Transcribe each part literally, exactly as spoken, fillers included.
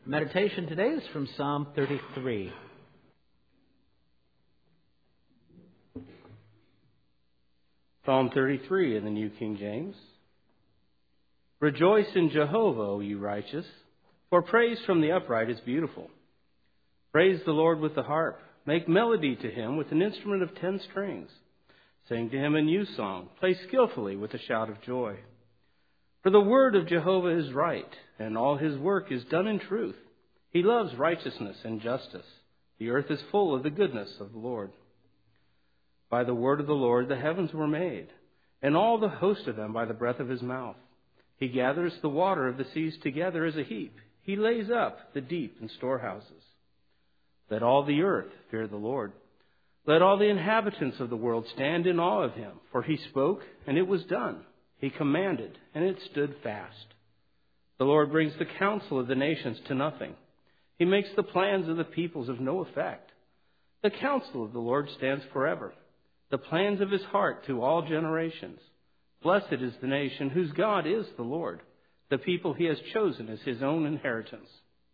Meditation today is from Psalm thirty-three. Psalm thirty-three in the New King James. Rejoice in Jehovah, O you righteous, for praise from the upright is beautiful. Praise the Lord with the harp. Make melody to him with an instrument of ten strings. Sing to him a new song. Play skillfully with a shout of joy. For the word of Jehovah is right, and all his work is done in truth. He loves righteousness and justice. The earth is full of the goodness of the Lord. By the word of the Lord the heavens were made, and all the host of them by the breath of his mouth. He gathers the water of the seas together as a heap. He lays up the deep in storehouses. Let all the earth fear the Lord. Let all the inhabitants of the world stand in awe of him. For he spoke, and it was done. He commanded, and it stood fast. The Lord brings the counsel of the nations to nothing. He makes the plans of the peoples of no effect. The counsel of the Lord stands forever, the plans of his heart to all generations. Blessed is the nation whose God is the Lord, the people he has chosen as his own inheritance.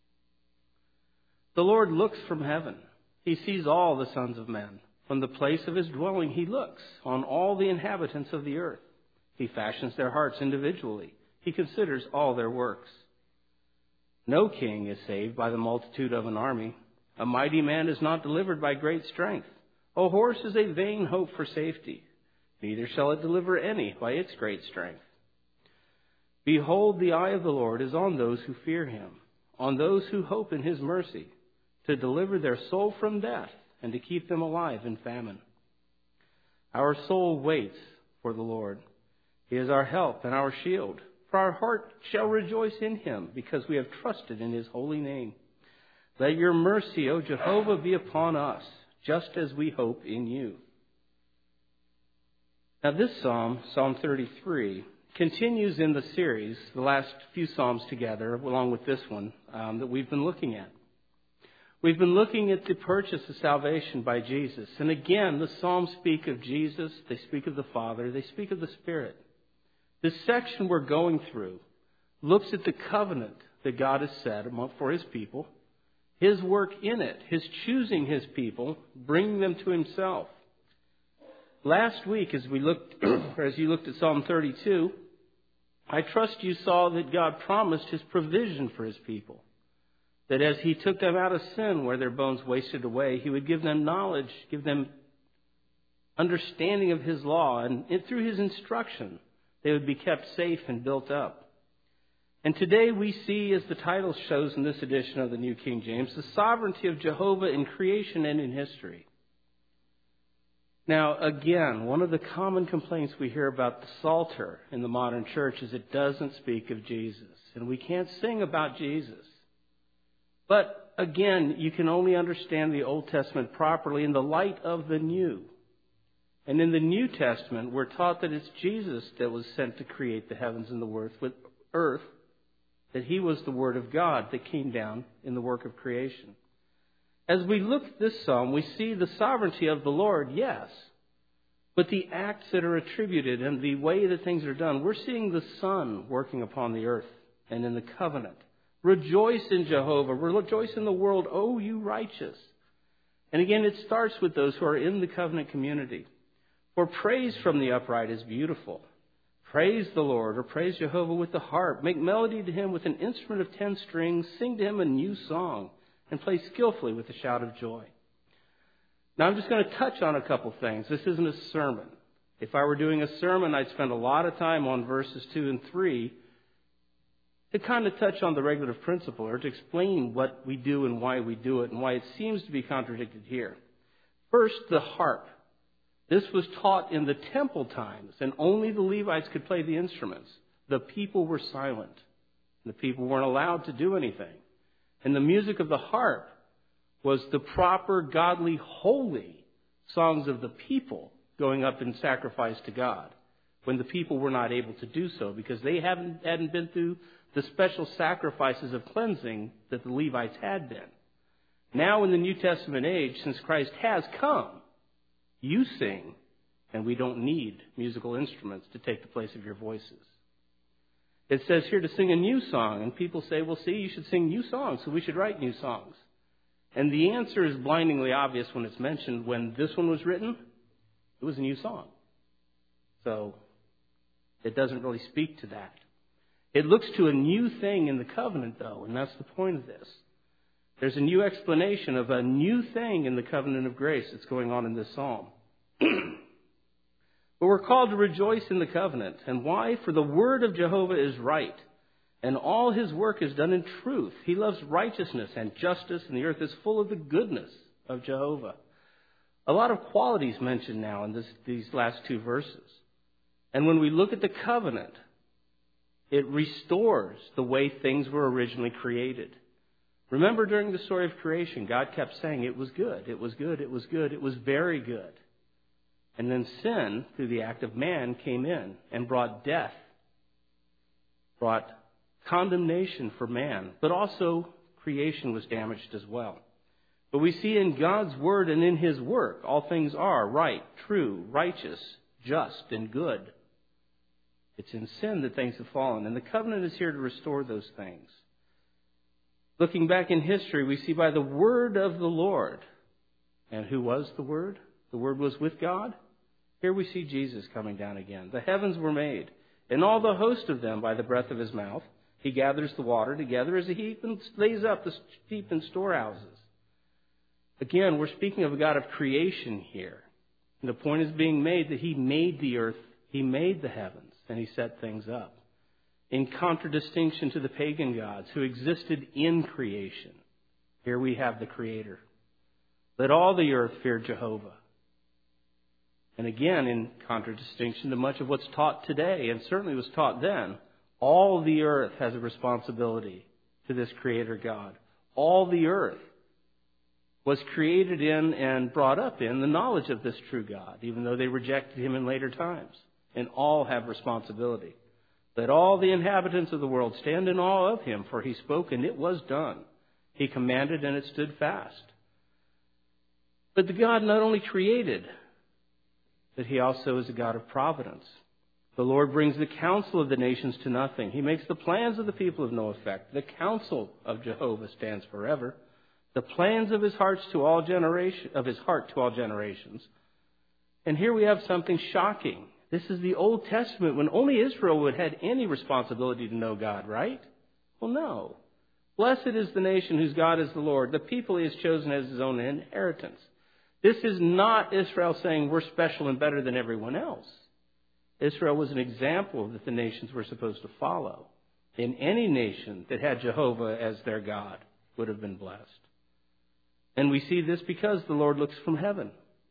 The Lord looks from heaven. He sees all the sons of men. From the place of his dwelling he looks on all the inhabitants of the earth. He fashions their hearts individually. He considers all their works. No king is saved by the multitude of an army. A mighty man is not delivered by great strength. A horse is a vain hope for safety. Neither shall it deliver any by its great strength. Behold, the eye of the Lord is on those who fear him, on those who hope in his mercy, to deliver their soul from death and to keep them alive in famine. Our soul waits for the Lord. He is our help and our shield. For our heart shall rejoice in him, because we have trusted in his holy name. Let your mercy, O Jehovah, be upon us, just as we hope in you. Now this psalm, Psalm thirty-three, continues in the series, the last few psalms together, along with this one, um, that we've been looking at. We've been looking at the purchase of salvation by Jesus. And again, the psalms speak of Jesus, they speak of the Father, they speak of the Spirit. This section we're going through looks at the covenant that God has set for his people, his work in it, his choosing his people, bringing them to himself. Last week, as we looked, or as you looked at Psalm thirty-two, I trust you saw that God promised his provision for his people. That as he took them out of sin where their bones wasted away, he would give them knowledge, give them understanding of his law, and through his instruction, they would be kept safe and built up. And today we see, as the title shows in this edition of the New King James, the sovereignty of Jehovah in creation and in history. Now, again, one of the common complaints we hear about the Psalter in the modern church is it doesn't speak of Jesus. And we can't sing about Jesus. But, again, you can only understand the Old Testament properly in the light of the New. And in the New Testament, we're taught that it's Jesus that was sent to create the heavens and the earth, that he was the Word of God that came down in the work of creation. As we look at this psalm, we see the sovereignty of the Lord, yes, but the acts that are attributed and the way that things are done, we're seeing the Son working upon the earth and in the covenant. Rejoice in Jehovah, rejoice in the world, O you righteous. And again, it starts with those who are in the covenant community. For praise from the upright is beautiful. Praise the Lord, or praise Jehovah with the harp. Make melody to him with an instrument of ten strings. Sing to him a new song, and play skillfully with a shout of joy. Now I'm just going to touch on a couple things. This isn't a sermon. If I were doing a sermon, I'd spend a lot of time on verses two and three to kind of touch on the regulative principle, or to explain what we do and why we do it, and why it seems to be contradicted here. First, the harp. This was taught in the temple times, and only the Levites could play the instruments. The people were silent. The people weren't allowed to do anything. And the music of the harp was the proper, godly, holy songs of the people going up in sacrifice to God, when the people were not able to do so because they hadn't, hadn't been through the special sacrifices of cleansing that the Levites had been. Now in the New Testament age, since Christ has come, you sing, and we don't need musical instruments to take the place of your voices. It says here to sing a new song, and people say, well, see, you should sing new songs, so we should write new songs. And the answer is blindingly obvious when it's mentioned. When this one was written, it was a new song. So it doesn't really speak to that. It looks to a new thing in the covenant, though, and that's the point of this. There's a new explanation of a new thing in the covenant of grace that's going on in this psalm. But we're called to rejoice in the covenant. And why? For the word of Jehovah is right, and all his work is done in truth. He loves righteousness and justice, and the earth is full of the goodness of Jehovah. A lot of qualities mentioned now in this, these last two verses. And when we look at the covenant, it restores the way things were originally created. Remember, during the story of creation, God kept saying it was good, it was good, it was good, it was very good. And then sin, through the act of man, came in and brought death, brought condemnation for man, but also creation was damaged as well. But we see in God's word and in his work, all things are right, true, righteous, just, and good. It's in sin that things have fallen, and the covenant is here to restore those things. Looking back in history, we see by the word of the Lord. And who was the Word? The Word was with God. Here we see Jesus coming down again. The heavens were made, and all the host of them by the breath of his mouth. He gathers the water together as a heap and lays up the heap in storehouses. Again, we're speaking of a God of creation here. And the point is being made that he made the earth, he made the heavens, and he set things up. In contradistinction to the pagan gods who existed in creation, here we have the Creator. Let all the earth fear Jehovah. And again, in contradistinction to much of what's taught today, and certainly was taught then, all the earth has a responsibility to this Creator God. All the earth was created in and brought up in the knowledge of this true God, even though they rejected him in later times. And all have responsibility. Let all the inhabitants of the world stand in awe of him, for he spoke and it was done. He commanded and it stood fast. But the God not only created, but he also is a God of providence. The Lord brings the counsel of the nations to nothing. He makes the plans of the people of no effect. The counsel of Jehovah stands forever. The plans of his hearts to all generation of his heart to all generations. And here we have something shocking. This is the Old Testament when only Israel would have had any responsibility to know God, right? Well, no. Blessed is the nation whose God is the Lord, the people he has chosen as his own inheritance. This is not Israel saying we're special and better than everyone else. Israel was an example that the nations were supposed to follow. And any nation that had Jehovah as their God would have been blessed. And we see this because the Lord looks from heaven.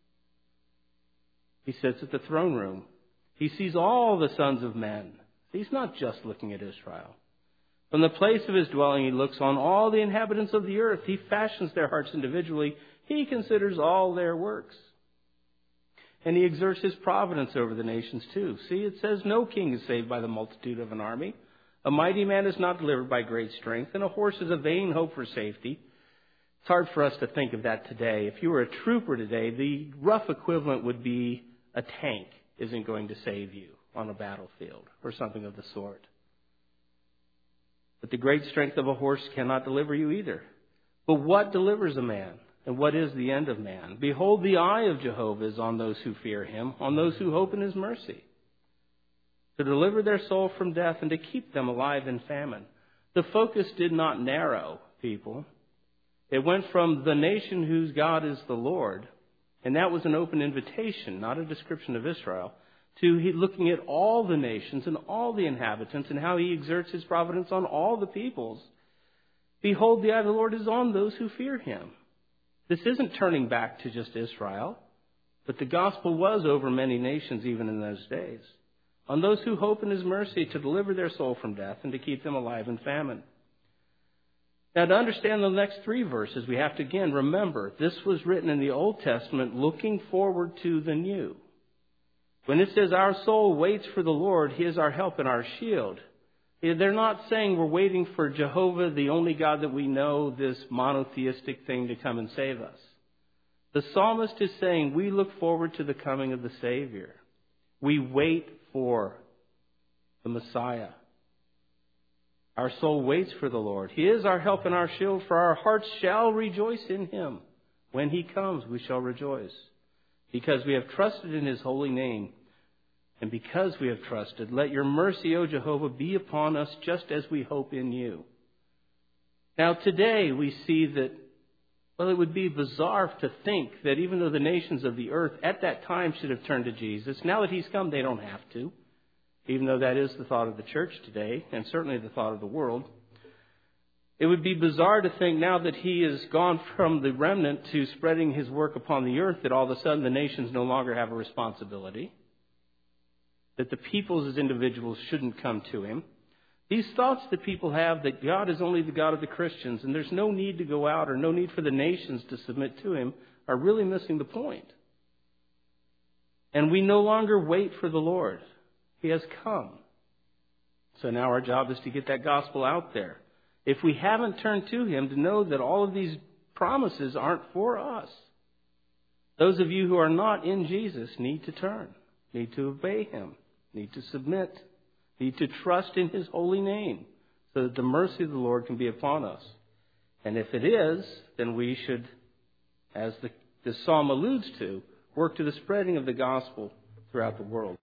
He sits at the throne room. He sees all the sons of men. He's not just looking at Israel. From the place of his dwelling, he looks on all the inhabitants of the earth. He fashions their hearts individually. He considers all their works. And he exerts his providence over the nations too. See, it says no king is saved by the multitude of an army. A mighty man is not delivered by great strength, and a horse is a vain hope for safety. It's hard for us to think of that today. If you were a trooper today, the rough equivalent would be a tank isn't going to save you on a battlefield or something of the sort. But the great strength of a horse cannot deliver you either. But what delivers a man? And what is the end of man? Behold, the eye of Jehovah is on those who fear him, on those who hope in his mercy, to deliver their soul from death and to keep them alive in famine. The focus did not narrow, people. It went from the nation whose God is the Lord, and that was an open invitation, not a description of Israel, to looking at all the nations and all the inhabitants and how he exerts his providence on all the peoples. Behold, the eye of the Lord is on those who fear him. This isn't turning back to just Israel, but the gospel was over many nations even in those days. On those who hope in his mercy to deliver their soul from death and to keep them alive in famine. Now, to understand the next three verses, we have to again remember this was written in the Old Testament looking forward to the new. When it says our soul waits for the Lord, he is our help and our shield. They're not saying we're waiting for Jehovah, the only God that we know, this monotheistic thing to come and save us. The psalmist is saying we look forward to the coming of the Savior. We wait for the Messiah. Our soul waits for the Lord. He is our help and our shield, for our hearts shall rejoice in Him. When He comes, we shall rejoice, because we have trusted in His holy name. And because we have trusted, let your mercy, O Jehovah, be upon us just as we hope in you. Now today we see that, well, it would be bizarre to think that even though the nations of the earth at that time should have turned to Jesus, now that He's come, they don't have to. Even though that is the thought of the church today, and certainly the thought of the world. It would be bizarre to think now that He has gone from the remnant to spreading His work upon the earth, that all of a sudden the nations no longer have a responsibility. That the peoples as individuals shouldn't come to Him. These thoughts that people have that God is only the God of the Christians and there's no need to go out or no need for the nations to submit to Him are really missing the point. And we no longer wait for the Lord. He has come. So now our job is to get that gospel out there. If we haven't turned to Him, to know that all of these promises aren't for us. Those of you who are not in Jesus need to turn, need to obey Him, need to submit, need to trust in His holy name so that the mercy of the Lord can be upon us. And if it is, then we should, as the, the psalm alludes to, work to the spreading of the gospel throughout the world.